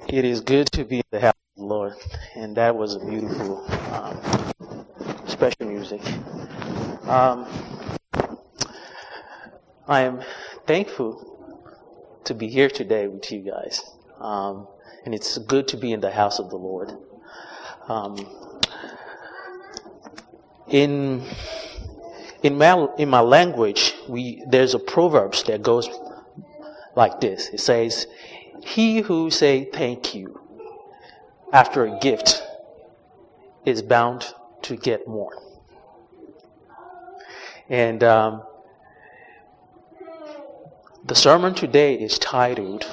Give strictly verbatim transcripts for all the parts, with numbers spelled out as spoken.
It is good to be in the house of the Lord, and that was a beautiful, um, special music. Um, I am thankful to be here today with you guys, um, and it's good to be in the house of the Lord. Um, in in my in my language, we there's a proverbs that goes like this. It says, "He who say thank you after a gift is bound to get more." And um, the sermon today is titled,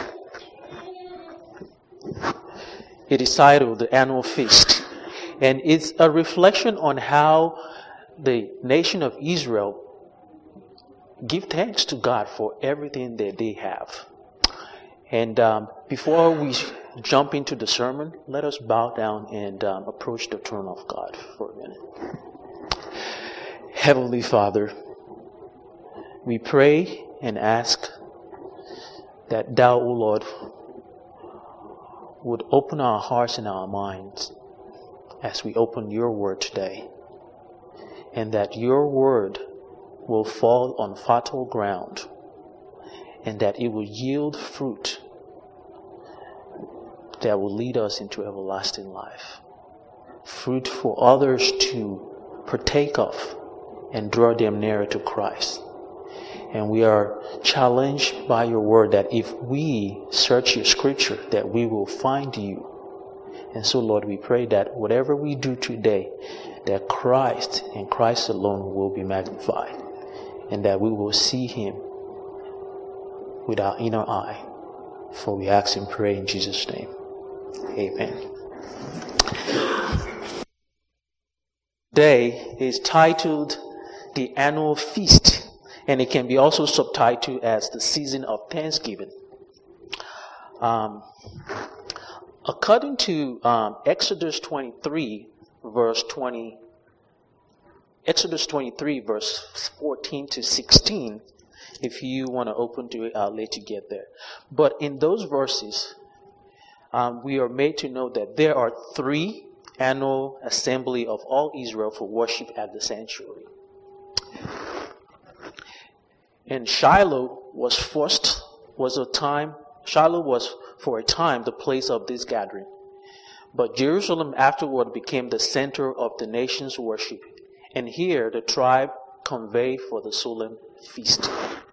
it is titled The Annual Feast. And it's a reflection on how the nation of Israel give thanks to God for everything that they have. And um, before we jump into the sermon, let us bow down and um, approach the throne of God for a minute. Heavenly Father, we pray and ask that Thou, O Lord, would open our hearts and our minds as we open Your Word today, and that Your Word will fall on fertile ground, and that it will yield fruit that will lead us into everlasting life. Fruit for others to partake of and draw them nearer to Christ. And we are challenged by Your Word that if we search Your Scripture, that we will find You. And so, Lord, we pray that whatever we do today, that Christ and Christ alone will be magnified, and that we will see Him with our inner eye. For we ask and pray in Jesus' name. Amen. Today is titled The Annual Feast, and it can be also subtitled as the Season of Thanksgiving. Um, according to um, Exodus twenty-three, verse twenty, Exodus twenty-three, verse fourteen to sixteen. If you want to open to it, I'll let you get there. But in those verses, um, we are made to know that there are three annual assembly of all Israel for worship at the sanctuary. And Shiloh was first, was a time, Shiloh was for a time the place of this gathering. But Jerusalem afterward became the center of the nation's worship. And here the tribe conveyed for the solemn feast.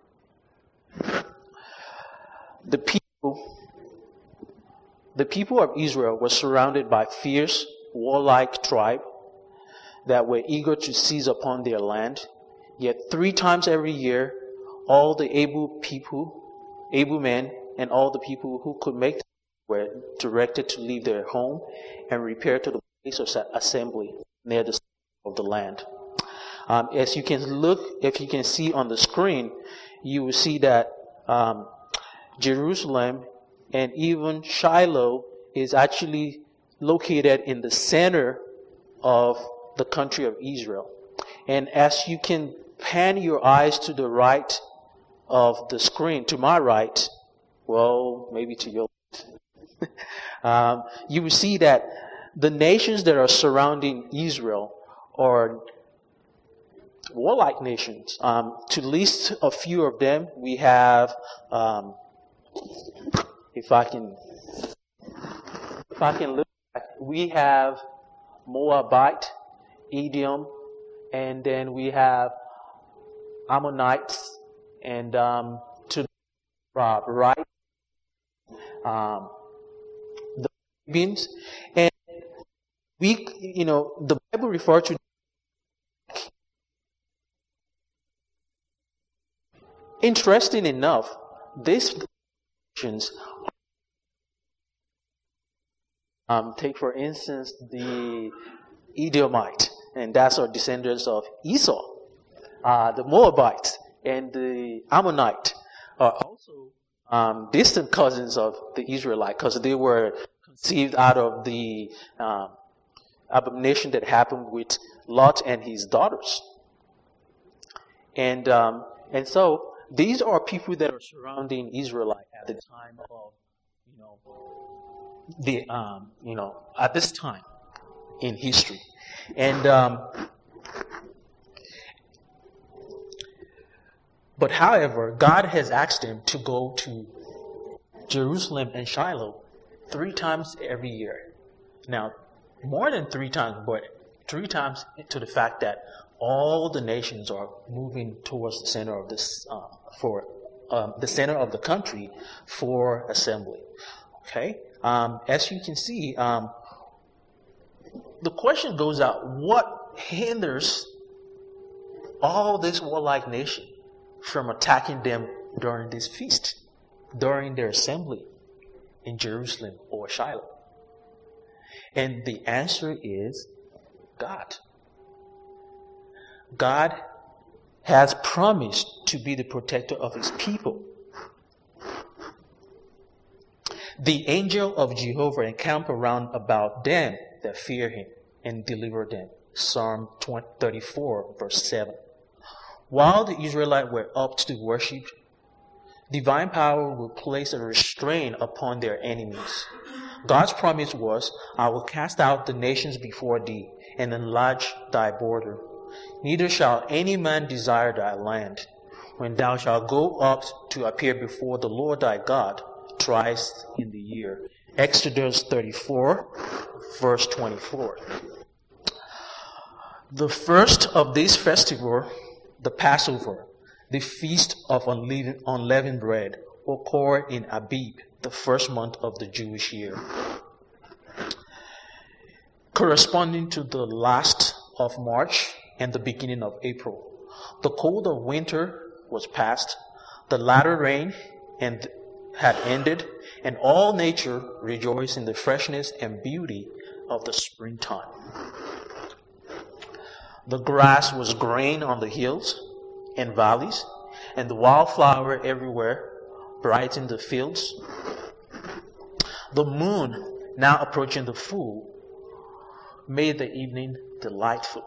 The people, the people of Israel were surrounded by fierce, warlike tribe that were eager to seize upon their land. Yet three times every year, all the able people, able men, and all the people who could make were directed to leave their home and repair to the place of assembly near the center of the land. Um, as you can look, if you can see on the screen, you will see that um, Jerusalem and even Shiloh is actually located in the center of the country of Israel. And as you can pan your eyes to the right of the screen, to my right, well, maybe to your left, um, you will see that the nations that are surrounding Israel are warlike nations. Um, to list a few of them, we have, um, if I can, if I can look, we have Moabite, Edom, and then we have Ammonites, and um, to the uh, right, um, the Arabians, and we, you know, the Bible refers to. Interesting enough, these nations, um, take for instance the Edomite, and that's our descendants of Esau. Uh, the Moabites and the Ammonite are also um, distant cousins of the Israelite, because they were conceived out of the um, abomination that happened with Lot and his daughters. And um, and so these are people that are surrounding Israelite at the time of you know, the um, you know, at this time in history, and um, but however, God has asked him to go to Jerusalem and Shiloh three times every year. Now, more than three times, but three times to the fact that all the nations are moving towards the center of this uh, for um, the center of the country for assembly. Okay, um, as you can see, um, the question goes out: what hinders all this warlike nation from attacking them during this feast, during their assembly in Jerusalem or Shiloh? And the answer is God. God has promised to be the protector of his people. The angel of Jehovah encamp around about them that fear him and deliver them. Psalm thirty-four, verse seven. While the Israelites were up to worship, divine power will place a restraint upon their enemies. God's promise was, I will cast out the nations before thee and enlarge thy border. Neither shall any man desire thy land. When thou shalt go up to appear before the Lord thy God thrice in the year. Exodus thirty-four, verse twenty-four. The first of these festivals, the Passover, the feast of unleavened, unleavened bread, occurred in Abib, the first month of the Jewish year, corresponding to the last of March and the beginning of April. The cold of winter was past, the latter rain and had ended, and all nature rejoiced in the freshness and beauty of the springtime. The grass was green on the hills and valleys, and the wildflower everywhere brightened the fields. The moon, now approaching the full, made the evening delightful.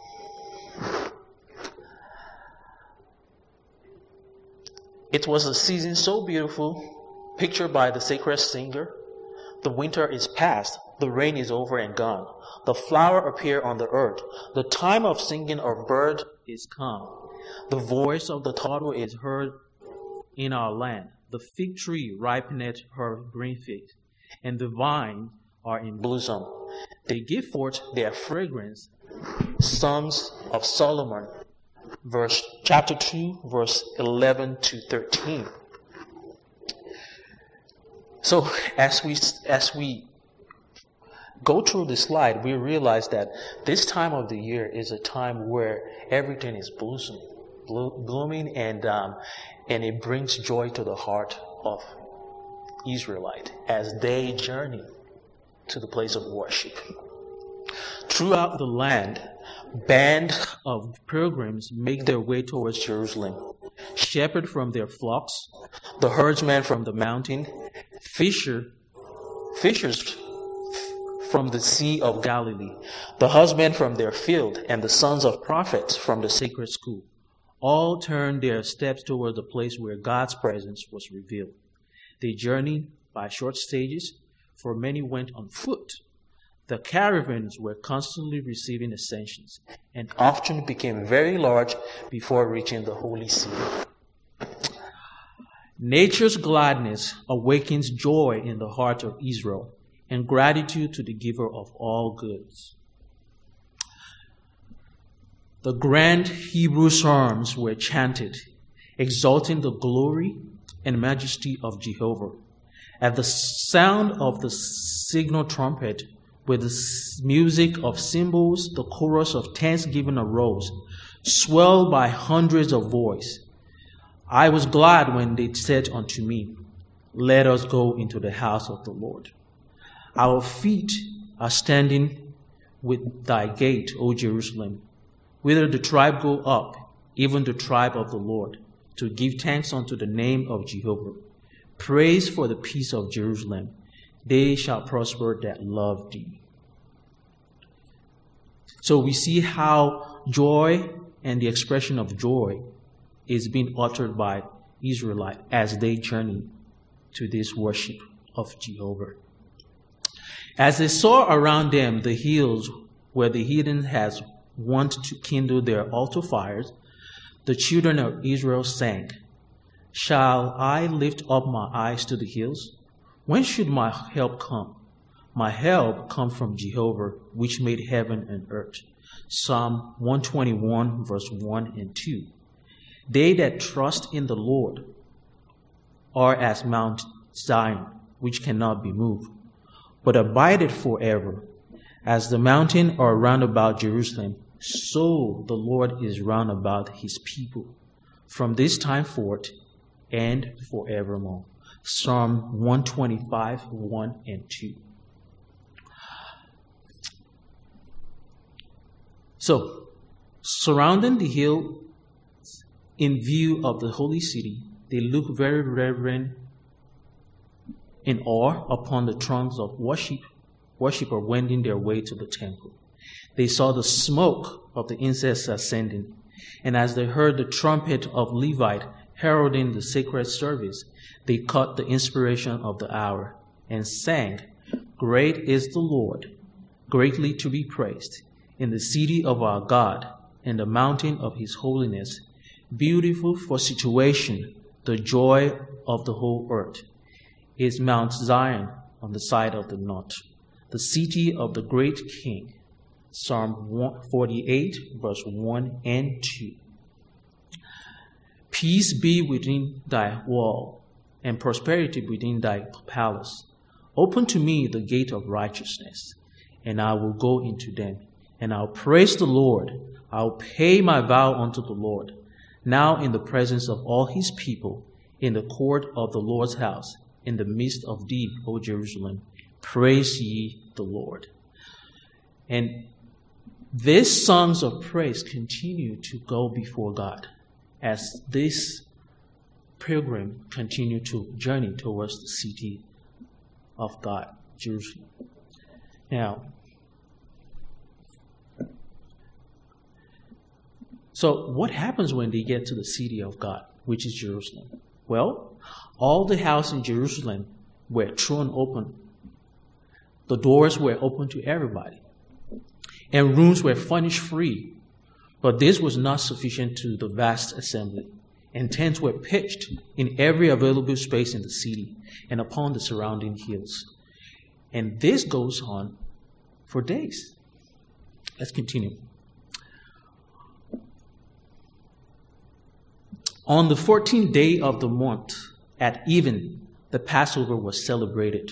It was a season so beautiful, pictured by the sacred singer. The winter is past, the rain is over and gone. The flower appear on the earth. The time of singing of bird is come. The voice of the turtle is heard in our land. The fig tree ripeneth her green figs, and the vine are in blossom. They give forth their fragrance. Songs of Solomon, verse chapter two, verse eleven to thirteen. So as we as we go through the slide, we realize that this time of the year is a time where everything is blossoming, blo- blooming, and um, and it brings joy to the heart of Israelite as they journey to the place of worship. Throughout the land, bands of pilgrims make their way towards Jerusalem. Shepherds from their flocks, the herdsmen from the mountain, fisher, fishers from the Sea of Galilee, the husband from their field, and the sons of prophets from the sacred school, all turned their steps toward the place where God's presence was revealed. They journeyed by short stages, for many went on foot. The caravans were constantly receiving ascensions, and often became very large before reaching the holy city. Nature's gladness awakens joy in the heart of Israel, and gratitude to the giver of all goods. The grand Hebrew psalms were chanted, exalting the glory and majesty of Jehovah. At the sound of the signal trumpet, with the music of cymbals, the chorus of thanksgiving arose, swelled by hundreds of voices. I was glad when they said unto me, let us go into the house of the Lord. Our feet are standing with thy gate, O Jerusalem, whither the tribe go up, even the tribe of the Lord, to give thanks unto the name of Jehovah. Praise for the peace of Jerusalem. They shall prosper that love thee. So we see how joy and the expression of joy is being uttered by Israelites as they journey to this worship of Jehovah. As they saw around them the hills where the heathen has wont to kindle their altar fires, the children of Israel sang, "Shall I lift up my eyes to the hills? When should my help come? My help comes from Jehovah, which made heaven and earth." Psalm one twenty-one, verse one and two. They that trust in the Lord are as Mount Zion, which cannot be moved, but abideth forever. As the mountains are round about Jerusalem, so the Lord is round about his people, from this time forth and forevermore. Psalm one twenty-five, one and two. So, surrounding the hill in view of the holy city, they look very reverent in awe upon the throngs of worship, worshippers wending their way to the temple. They saw the smoke of the incense ascending, and as they heard the trumpet of Levite heralding the sacred service, they caught the inspiration of the hour and sang, "Great is the Lord, greatly to be praised, in the city of our God, in the mountain of his holiness, beautiful for situation, the joy of the whole earth, is Mount Zion on the side of the north, the city of the great King." Psalm forty-eight, verse one and two. Peace be within thy wall, and prosperity within thy palace. Open to me the gate of righteousness, and I will go into them, and I'll praise the Lord. I'll pay my vow unto the Lord, now in the presence of all his people, in the court of the Lord's house, in the midst of thee, O Jerusalem. Praise ye the Lord. And these songs of praise continue to go before God as this pilgrim continue to journey towards the city of God, Jerusalem. Now, so what happens when they get to the city of God, which is Jerusalem? Well, all the houses in Jerusalem were thrown open. The doors were open to everybody. And rooms were furnished free. But this was not sufficient to the vast assembly. And tents were pitched in every available space in the city and upon the surrounding hills. And this goes on for days. Let's continue. On the fourteenth day of the month, at even, the Passover was celebrated.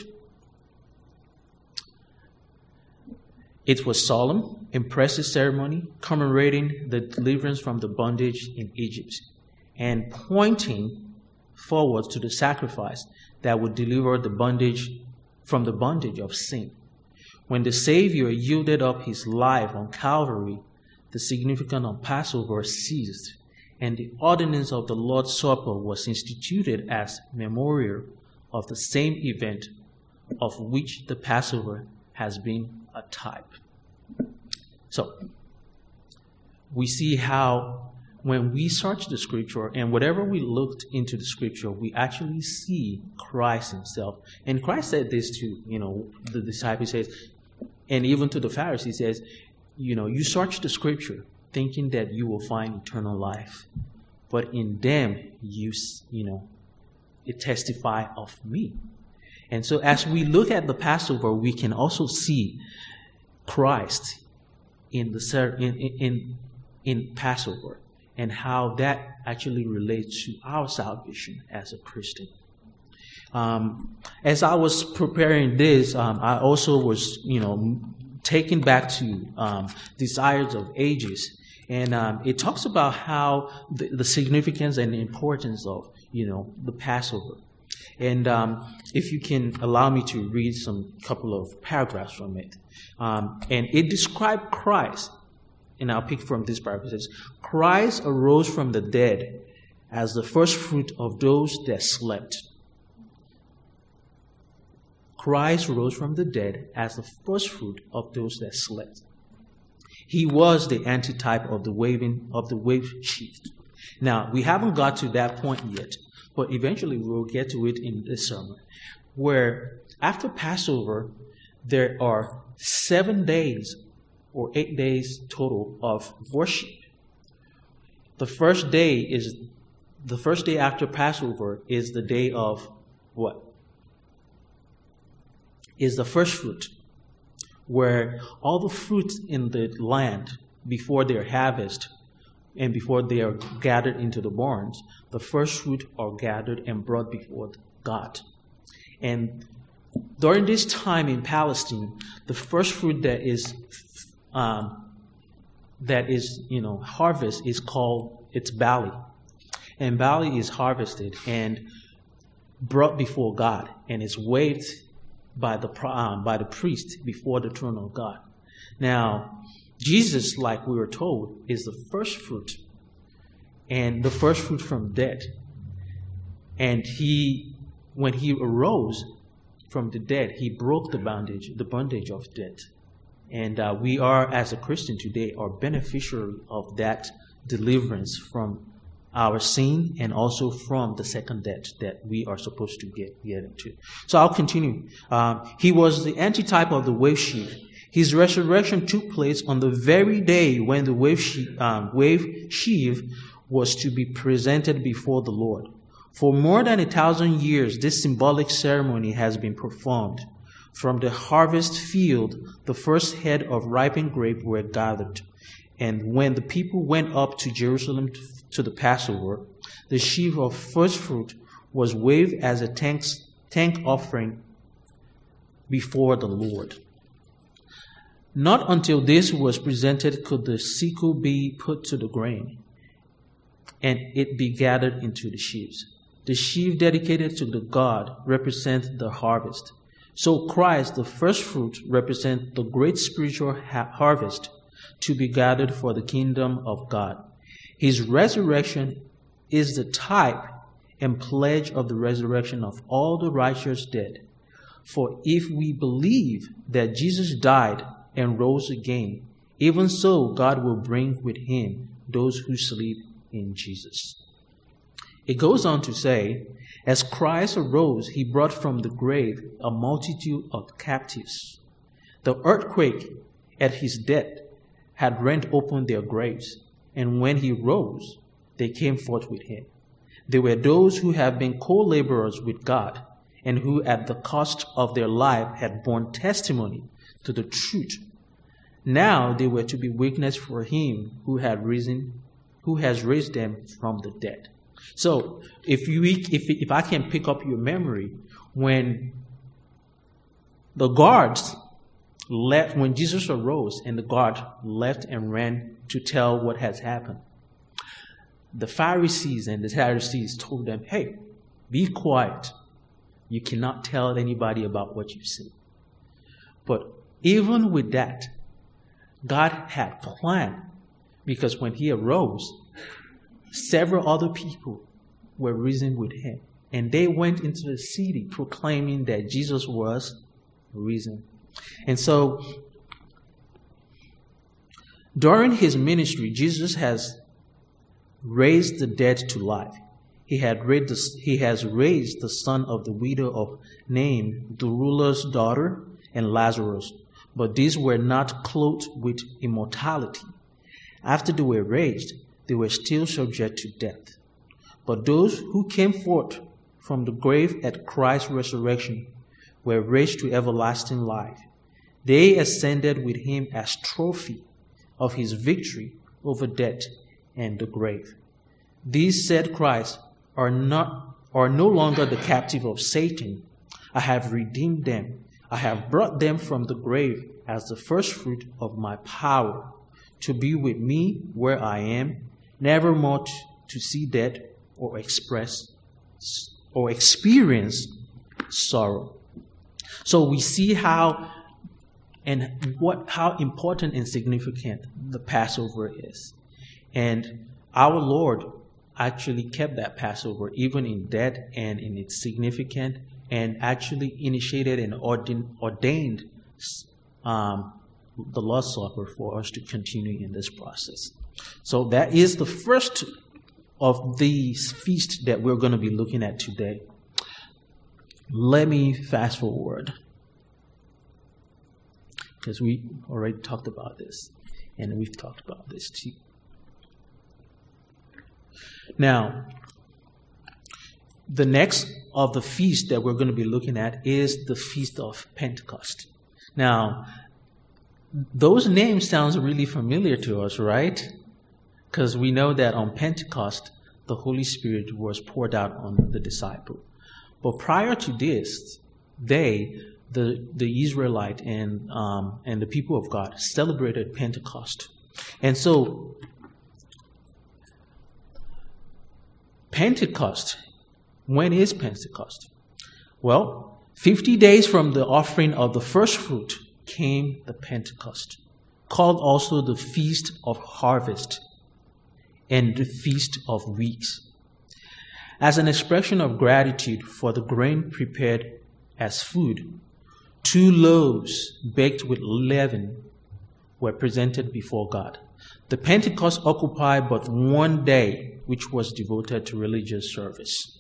It was solemn, impressive ceremony commemorating the deliverance from the bondage in Egypt and pointing forward to the sacrifice that would deliver the bondage from the bondage of sin. When the Savior yielded up his life on Calvary, the significance of Passover ceased, and the ordinance of the Lord's Supper was instituted as memorial of the same event of which the Passover has been a type. So, we see how when we search the scripture and whatever we looked into the scripture, we actually see Christ himself. And Christ said this to, you know, the disciples says, and even to the Pharisees says, you know, you search the scripture thinking that you will find eternal life. But in them, you, you know, it testify of me. And so as we look at the Passover, we can also see Christ in the in in in Passover and how that actually relates to our salvation as a Christian. Um, as I was preparing this, um, I also was, you know, taken back to um, Desires of Ages, and um, it talks about how the, the significance and the importance of, you know, the Passover. And um, if you can allow me to read some couple of paragraphs from it. Um, and it described Christ, and I'll pick from this paragraph. It says, Christ arose from the dead as the first fruit of those that slept. Christ rose from the dead as the first fruit of those that slept. He was the antitype of the waving of the wave sheaf. Now, we haven't got to that point yet, but eventually we will get to it in this sermon. where after Passover, there are seven days or eight days total of worship. The first day is the first day after Passover is the day of what? Is the first fruit, where all the fruits in the land before their harvest and before they are gathered into the barns, the first fruit are gathered and brought before God. And during this time in Palestine, the first fruit that is um, that is you know harvest is called it's barley, and barley is harvested and brought before God, and is waved by the um, by the priest before the throne of God. Now, Jesus, like we were told, is the first fruit, and the first fruit from dead. And he, when he arose from the dead, he broke the bondage, the bondage of death. And uh, we are, as a Christian today, are beneficiary of that deliverance from our sin and also from the second death that we are supposed to get, get into. So I'll continue. Um, he was the antitype of the wave sheaf. His resurrection took place on the very day when the wave sheaf, um, wave sheaf was to be presented before the Lord. For more than a thousand years, this symbolic ceremony has been performed. From the harvest field, the first head of ripened grape were gathered. And when the people went up to Jerusalem to the Passover, the sheaf of first fruit was waved as a thank, thank offering before the Lord. Not until this was presented could the sickle be put to the grain and it be gathered into the sheaves. The sheaf dedicated to the God represents the harvest. So Christ, the first fruit, represents the great spiritual ha- harvest to be gathered for the kingdom of God. His resurrection is the type and pledge of the resurrection of all the righteous dead. For if we believe that Jesus died and rose again, even so God will bring with him those who sleep in Jesus. It goes on to say, as Christ arose, he brought from the grave a multitude of captives. The earthquake at his death had rent open their graves, and when he rose, they came forth with him. They were those who have been co-laborers with God, and who at the cost of their life had borne testimony to the truth. Now they were to be witness for him who had risen, who has raised them from the dead. So, if you if if I can pick up your memory, when the guards left, when Jesus arose and the guard left and ran to tell what has happened, the Pharisees and the Sadducees told them, "Hey, be quiet. You cannot tell anybody about what you've seen." But even with that, God had planned, because when he arose, several other people were risen with him. And they went into the city proclaiming that Jesus was risen. And so, during his ministry, Jesus has raised the dead to life. He had raised the, he has raised the son of the widow of Nain, the ruler's daughter, and Lazarus. But these were not clothed with immortality. After they were raised, they were still subject to death. But those who came forth from the grave at Christ's resurrection were raised to everlasting life. They ascended with him as trophy of his victory over death and the grave. These, said Christ, are not are no longer the captive of Satan. I have redeemed them. I have brought them from the grave as the first fruit of my power, to be with me where I am, never more to see death or express or experience sorrow. So we see how and what how important and significant the Passover is. And our Lord actually kept that Passover even in death and in its significance, and actually initiated and ordained, ordained um, the Lord's Supper for us to continue in this process. So that is the first of these feasts that we're going to be looking at today. let me fast forward, because we already talked about this, and we've talked about this too. Now, the next of the feast that we're going to be looking at is the Feast of Pentecost. Now, those names sounds really familiar to us, right? Because we know that on Pentecost, the Holy Spirit was poured out on the disciple. But prior to this, they, the the Israelite and um, and the people of God, celebrated Pentecost. And so, Pentecost, when is Pentecost? Well, fifty days from the offering of the first fruit came the Pentecost, called also the Feast of Harvest and the Feast of Weeks, as an expression of gratitude for the grain prepared as food. Two loaves baked with leaven were presented before God. The Pentecost occupied but one day, which was devoted to religious service.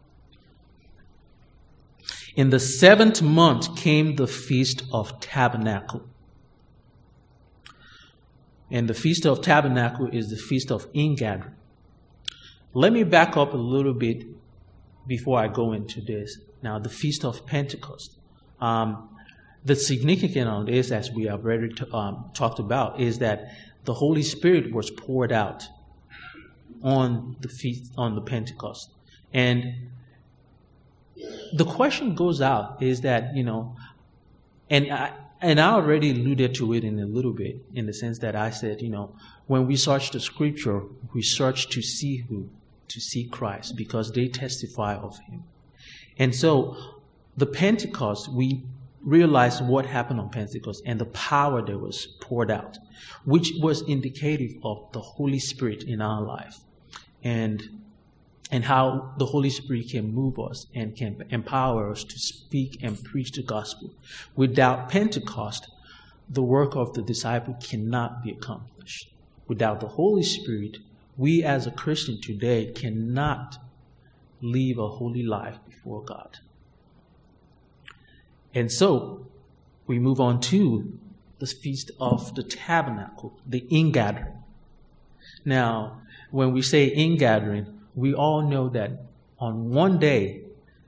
In the seventh month came the Feast of Tabernacle. And the Feast of Tabernacle is the Feast of Ingathering. Let me back up a little bit before I go into this. Now, the Feast of Pentecost. Um, the significance of this, as we have already t- um, talked about, is that the Holy Spirit was poured out on the feast, on the Pentecost. And the question goes out is that, you know, and I, and I already alluded to it in a little bit, in the sense that I said, you know, when we search the scripture, we search to see who? To see Christ, because they testify of him. And so the Pentecost, we realize what happened on Pentecost and the power that was poured out, which was indicative of the Holy Spirit in our life. And and how the Holy Spirit can move us and can empower us to speak and preach the gospel. Without Pentecost, the work of the disciple cannot be accomplished. Without the Holy Spirit, we as a Christian today cannot live a holy life before God. And so, we move on to the Feast of the Tabernacle, the Ingathering. Now, when we say ingathering, we all know that on one day,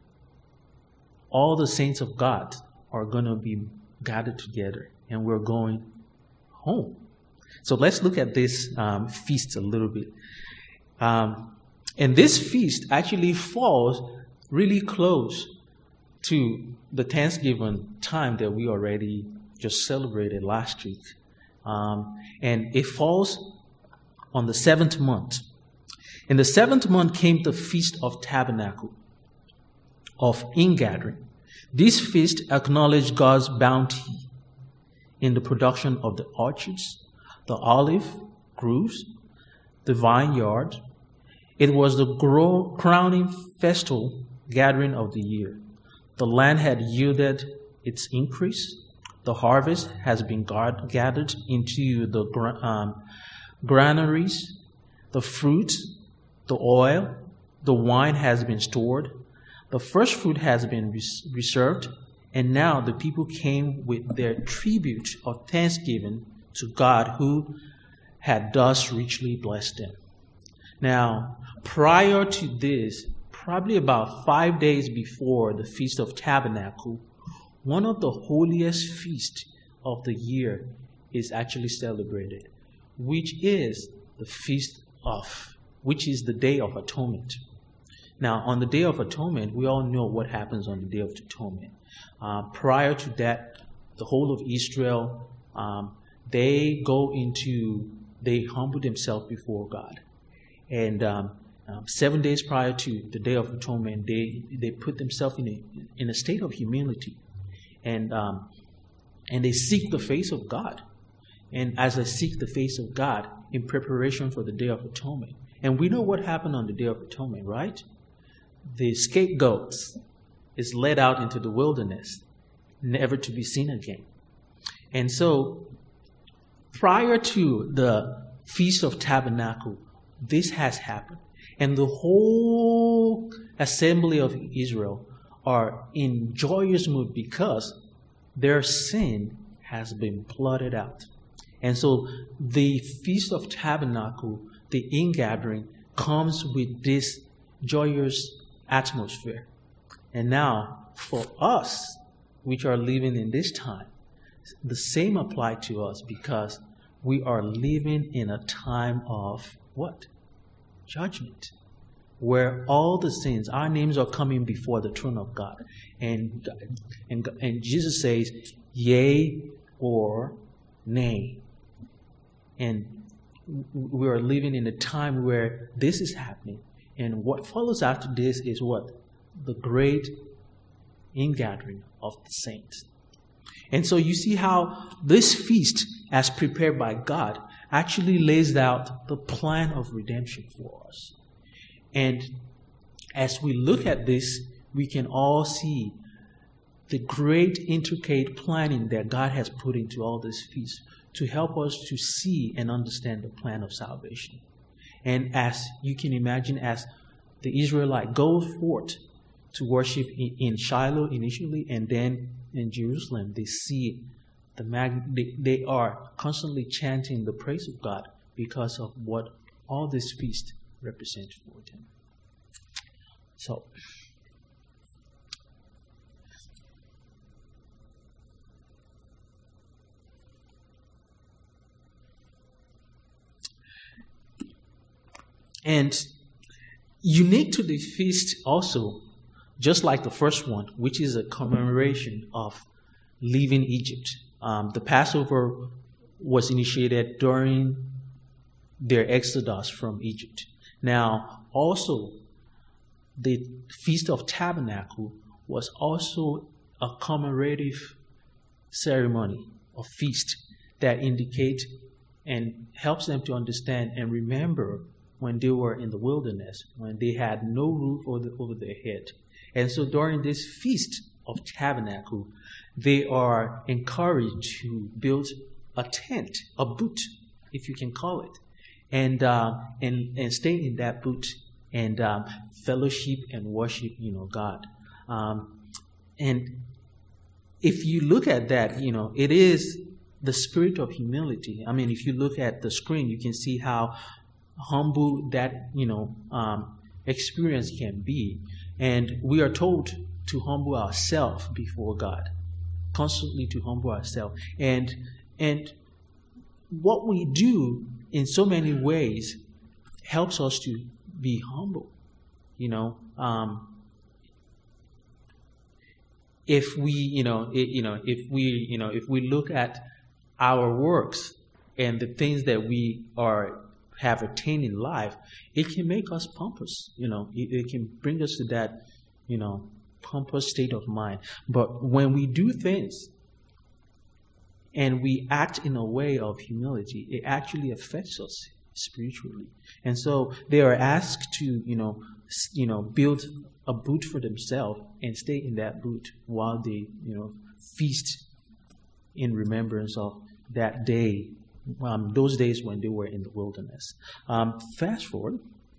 all the saints of God are going to be gathered together and we're going home. So let's look at this um, feast a little bit. Um, and this feast actually falls really close to the Thanksgiving time that we already just celebrated last week. Um, and it falls on the seventh month. In the seventh month came the Feast of Tabernacle, of Ingathering. This feast acknowledged God's bounty in the production of the orchards, the olive groves, the vineyard. It was the grow- crowning festival gathering of the year. The land had yielded its increase. The harvest has been guard- gathered into the gra- um, granaries. The fruit, the oil, the wine has been stored. The first fruit has been res- reserved. And now the people came with their tribute of thanksgiving to God, who had thus richly blessed them. Now, prior to this, probably about five days before the Feast of Tabernacle, one of the holiest feasts of the year is actually celebrated, which is the Feast of, which is the Day of Atonement. Now, on the Day of Atonement, we all know what happens on the Day of Atonement. Uh, prior to that, the whole of Israel, um, they go into, they humble themselves before God. And um, um, seven days prior to the Day of Atonement, they, they put themselves in a, in a state of humility. And, um, and they seek the face of God. And as they seek the face of God in preparation for the Day of Atonement. And we know what happened on the Day of Atonement, right? The scapegoat is led out into the wilderness, never to be seen again. And so, prior to the Feast of Tabernacle, this has happened. And the whole assembly of Israel are in joyous mood because their sin has been blotted out. And so the Feast of Tabernacle, the ingathering, comes with this joyous atmosphere. And now, for us, which are living in this time, the same applies to us because we are living in a time of what? Judgment. Where all the sins, our names are coming before the throne of God. And, and, and Jesus says, yea or nay. And we are living in a time where this is happening. And what follows after this is what? The great ingathering of the saints. And so you see how this feast, as prepared by God, actually lays out the plan of redemption for us. And as we look at this, we can all see the great intricate planning that God has put into all this feast to help us to see and understand the plan of salvation. And as you can imagine, as the Israelite goes forth to worship in Shiloh initially and then in Jerusalem, they see the mag- they, they are constantly chanting the praise of God because of what all this feast represents for them. So, and unique to the feast also, just like the first one, which is a commemoration of leaving Egypt. Um, the Passover was initiated during their exodus from Egypt. Now, also, the Feast of Tabernacle was also a commemorative ceremony, a feast that indicates and helps them to understand and remember when they were in the wilderness, when they had no roof over, the, over their head. And so during this Feast of Tabernacle, they are encouraged to build a tent, a booth, if you can call it, and uh, and and stay in that booth and um, fellowship and worship, you know, God. Um, and if you look at that, you know, it is the spirit of humility. I mean, if you look at the screen, you can see how humble that, you know, um, experience can be. And we are told to humble ourselves before God, constantly to humble ourselves. And and what we do in so many ways helps us to be humble. You know, um, if we, you know, it, you know, if we, you know, if we look at our works and the things that we are have attained in life, it can make us pompous. You know, it, it can bring us to that, you know, pompous state of mind. But when we do things and we act in a way of humility, it actually affects us spiritually. And so they are asked to, you know, you know, build a booth for themselves and stay in that booth while they, you know, feast in remembrance of that day, um, those days when they were in the wilderness. Um, fast forward.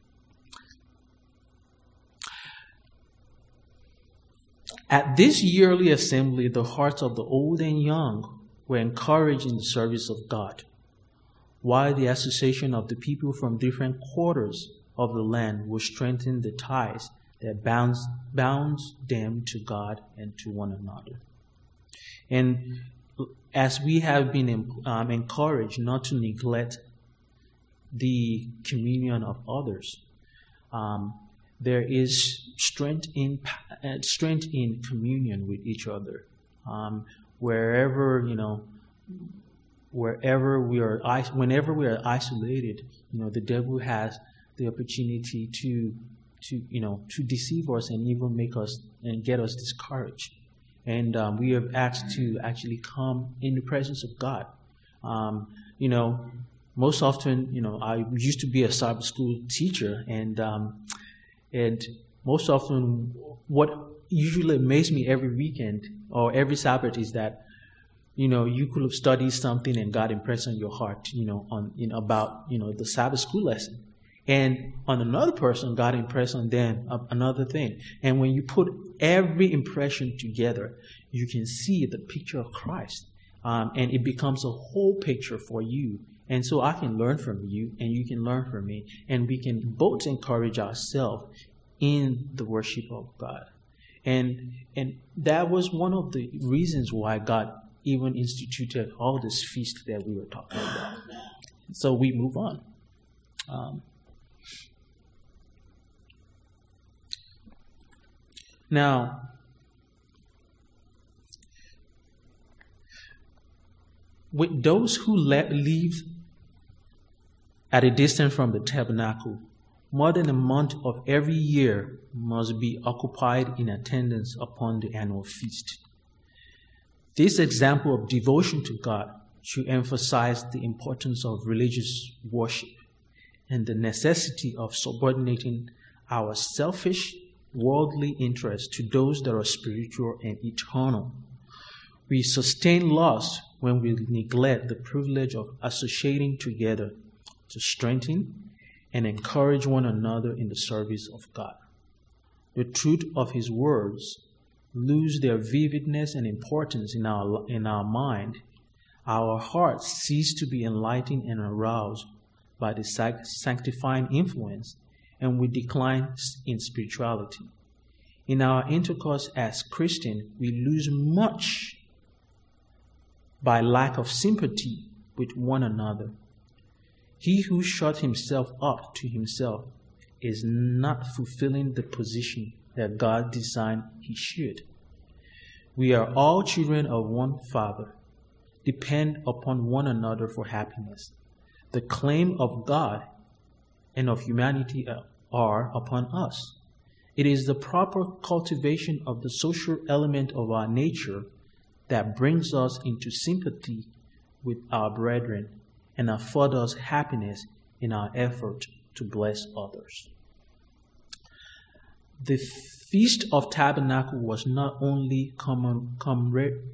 At this yearly assembly, the hearts of the old and young were encouraged in the service of God, while the association of the people from different quarters of the land will strengthen the ties that bounds, bounds them to God and to one another. And as we have been um, encouraged not to neglect the communion of others, um, there is strength in uh, strength in communion with each other. Um, wherever you know, wherever we are, whenever we are isolated, you know, the devil has the opportunity to, to you know, to deceive us and even make us and get us discouraged. And um, we have asked to actually come in the presence of God. Um, you know, most often, you know, I used to be a Sabbath school teacher, and um, and most often, what usually amazed me every weekend or every Sabbath is that, you know, you could have studied something and God impressed on your heart, you know, on in about you know the Sabbath school lesson, And on another person, God impressed on them another thing. And when you put every impression together, you can see the picture of Christ. Um, and it becomes a whole picture for you. And so I can learn from you, and you can learn from me. And we can both encourage ourselves in the worship of God. And and that was one of the reasons why God even instituted all this feast that we were talking about. So we move on. Um, now, with those who let, leave at a distance from the tabernacle, more than a month of every year must be occupied in attendance upon the annual feast. This example of devotion to God should emphasize the importance of religious worship and the necessity of subordinating our selfish, worldly interests to those that are spiritual and eternal. We sustain loss when we neglect the privilege of associating together to strengthen and encourage one another in the service of God. The truth of His words lose their vividness and importance in our, in our mind. Our hearts cease to be enlightened and aroused by the sanctifying influence, and we decline in spirituality. In our intercourse as Christians, we lose much by lack of sympathy with one another. He who shut himself up to himself is not fulfilling the position that God designed he should. We are all children of one Father, depend upon one another for happiness. The claim of God and of humanity are upon us. It is the proper cultivation of the social element of our nature that brings us into sympathy with our brethren and affords us happiness in our effort to bless others. The Feast of Tabernacle was not only commemorative,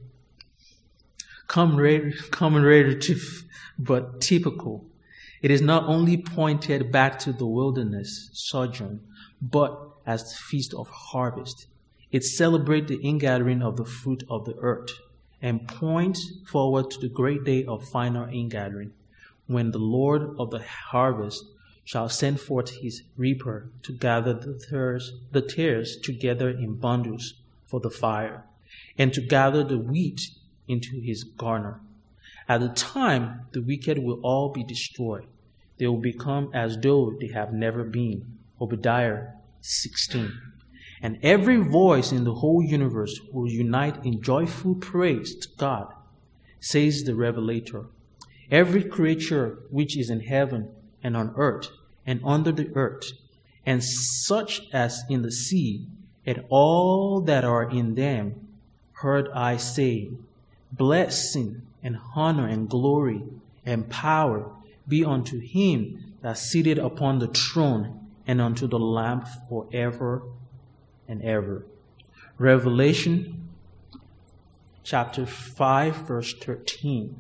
commemorative, but typical. It is not only pointed back to the wilderness sojourn, but as the Feast of Harvest. It celebrates the ingathering of the fruit of the earth and points forward to the great day of final ingathering, when the Lord of the harvest shall send forth his reaper to gather the tares, the tares together in bundles for the fire, and to gather the wheat into his garner. At the time, the wicked will all be destroyed. They will become as though they have never been. Obadiah sixteen. And every voice in the whole universe will unite in joyful praise to God, says the Revelator. Every creature which is in heaven and on earth and under the earth, and such as in the sea, and all that are in them, heard I say, blessing and honor and glory and power be unto him that sitteth upon the throne and unto the Lamb forever and ever. Revelation chapter five, verse thirteen.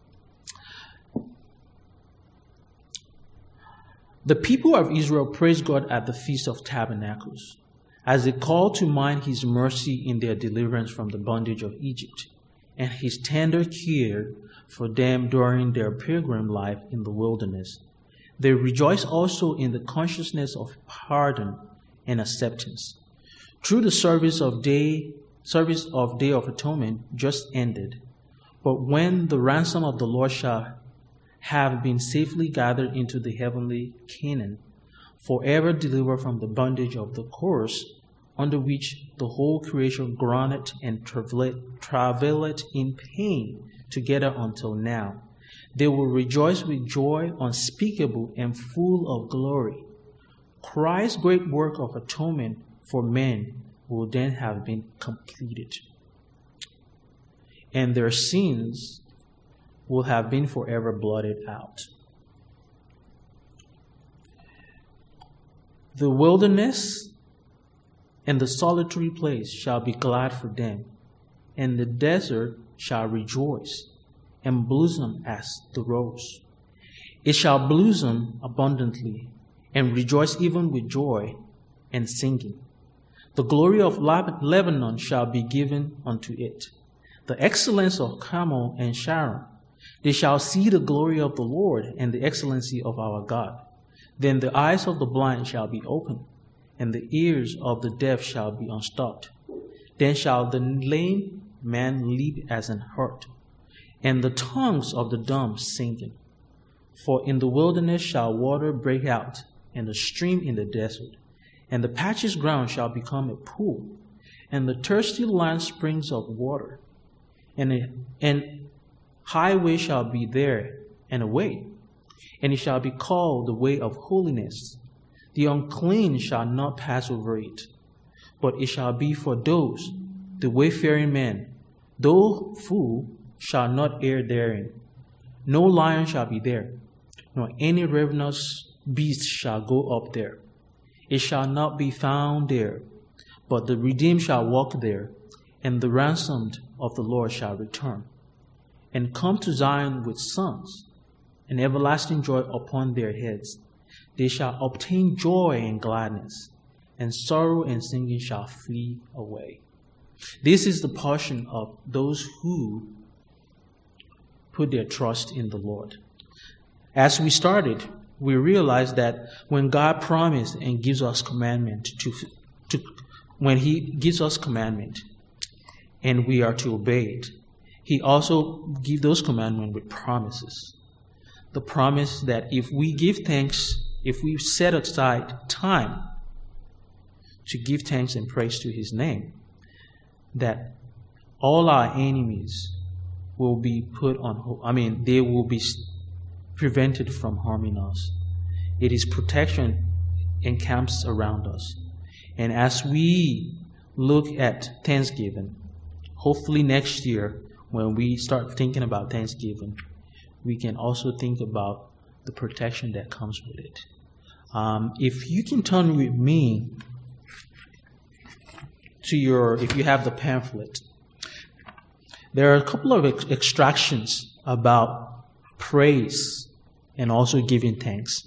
The people of Israel praised God at the Feast of Tabernacles as they called to mind his mercy in their deliverance from the bondage of Egypt and his tender care for them during their pilgrim life in the wilderness. They rejoiced also in the consciousness of pardon and acceptance. Through the service of day, service of Day of Atonement just ended, but when the ransom of the Lord shall have been safely gathered into the heavenly Canaan, forever delivered from the bondage of the curse under which the whole creation groaned and travailed in pain together until now, they will rejoice with joy unspeakable and full of glory. Christ's great work of atonement for men will then have been completed, and their sins will have been forever blotted out. The wilderness and the solitary place shall be glad for them, and the desert shall rejoice and blossom as the rose. It shall blossom abundantly, and rejoice even with joy and singing. The glory of Lebanon shall be given unto it, the excellence of Carmel and Sharon. They shall see the glory of the Lord and the excellency of our God. Then the eyes of the blind shall be opened, and the ears of the deaf shall be unstopped. Then shall the lame man leap as an hart, and the tongues of the dumb singing. For in the wilderness shall water break out, and a stream in the desert, and the patches ground shall become a pool, and the thirsty land springs of water, and a, and highway shall be there, and a way, and it shall be called the way of holiness. The unclean shall not pass over it, but it shall be for those, the wayfaring men, though fool, shall not err therein. No lion shall be there, nor any ravenous beast shall go up there. It shall not be found there, but the redeemed shall walk there, and the ransomed of the Lord shall return, and come to Zion with songs, and everlasting joy upon their heads. They shall obtain joy and gladness, and sorrow and singing shall flee away. This is the portion of those who put their trust in the Lord. As we started, we realized that when God promised and gives us commandment to, to when He gives us commandment and we are to obey it, He also gives those commandments with promises. The promise that if we give thanks, if we set aside time to give thanks and praise to His name, that all our enemies will be put on, I mean, they will be prevented from harming us. It is protection encamps around us. And as we look at Thanksgiving, hopefully next year, when we start thinking about Thanksgiving, we can also think about the protection that comes with it. Um, if you can turn with me to your, if you have the pamphlet, there are a couple of ex- extractions about praise and also giving thanks.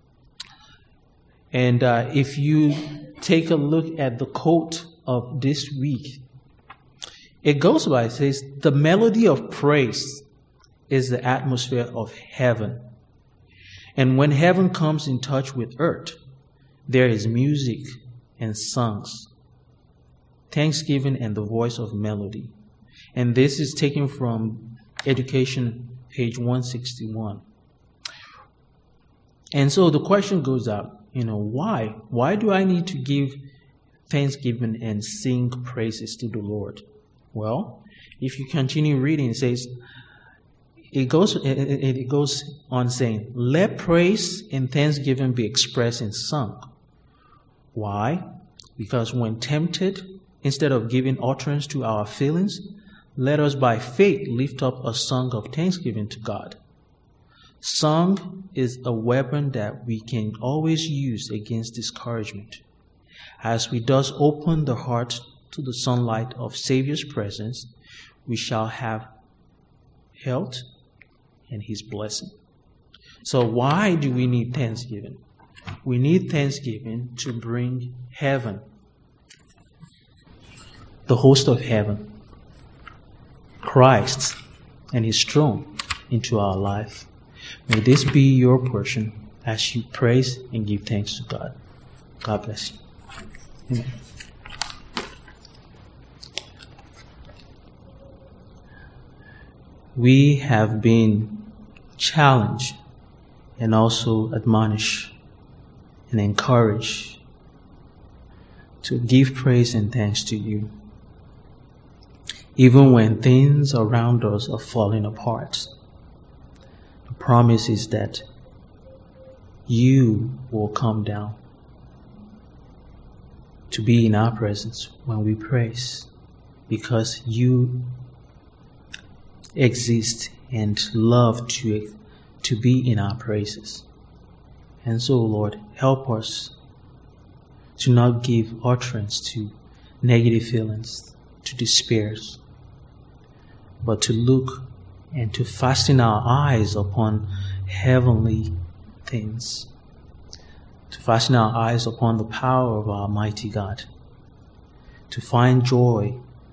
And uh, if you take a look at the quote of this week, it goes by, it says, the melody of praise is the atmosphere of heaven. And when heaven comes in touch with earth, there is music and songs, thanksgiving and the voice of melody. And this is taken from Education, page one sixty-one. And so the question goes out, you know, why? Why do I need to give thanksgiving and sing praises to the Lord? Well, if you continue reading, it says, it goes, it, it goes on saying, let praise and thanksgiving be expressed in song. Why? Because when tempted, instead of giving utterance to our feelings, let us by faith lift up a song of thanksgiving to God. Song is a weapon that we can always use against discouragement. As we thus open the heart to the sunlight of Savior's presence, we shall have health and His blessing. So why do we need thanksgiving? We need thanksgiving to bring heaven, the host of heaven, Christ and His throne into our life. May this be your portion as you praise and give thanks to God. God bless you. Amen. We have been challenged and also admonished and encouraged to give praise and thanks to you, even when things around us are falling apart. The promise is that you will come down to be in our presence when we praise, because you exist and love to, to be in our praises. And so, Lord, help us to not give utterance to negative feelings, to despairs, but to look and to fasten our eyes upon heavenly things. to fasten our eyes upon the power of our mighty God, to find joy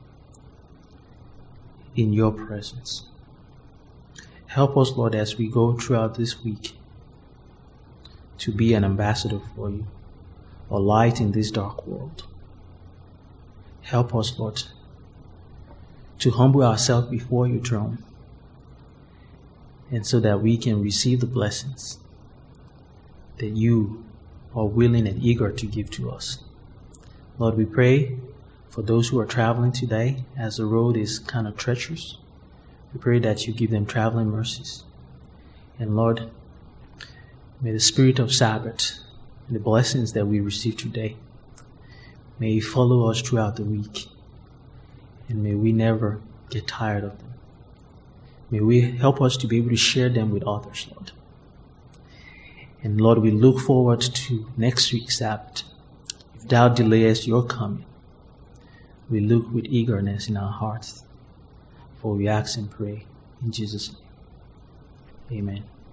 in your presence. Help us, Lord, as we go throughout this week to be an ambassador for you, a light in this dark world. Help us, Lord, to humble ourselves before your throne, and so that we can receive the blessings that you are willing and eager to give to us. Lord, we pray for those who are traveling today, as the road is kind of treacherous. We pray that you give them traveling mercies. And Lord, may the spirit of Sabbath and the blessings that we receive today, may it follow us throughout the week. And may we never get tired of them. May we help us to be able to share them with others, Lord. And Lord, we look forward to next week's Sabbath. If thou delayest your coming, we look with eagerness in our hearts. For we ask and pray in Jesus' name. Amen.